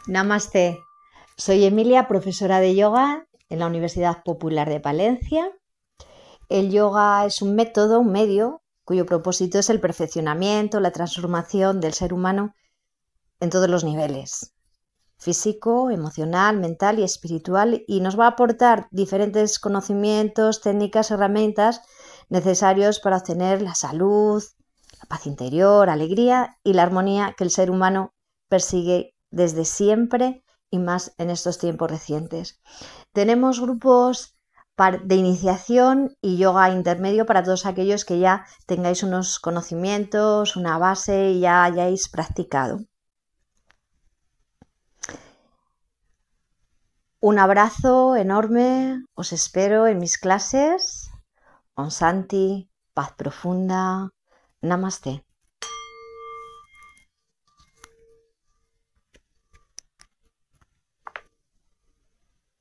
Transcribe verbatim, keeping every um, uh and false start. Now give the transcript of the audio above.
Namaste. Soy Emilia, profesora de yoga en la Universidad Popular de Palencia. El yoga es un método, un medio, cuyo propósito es el perfeccionamiento, la transformación del ser humano en todos los niveles, físico, emocional, mental y espiritual, y nos va a aportar diferentes conocimientos, técnicas, herramientas necesarios para obtener la salud, la paz interior, alegría y la armonía que el ser humano persigue desde siempre y más en estos tiempos recientes. Tenemos grupos de iniciación y yoga intermedio para todos aquellos que ya tengáis unos conocimientos, una base y ya hayáis practicado. Un abrazo enorme, os espero en mis clases. Om Shanti, paz profunda, Namaste.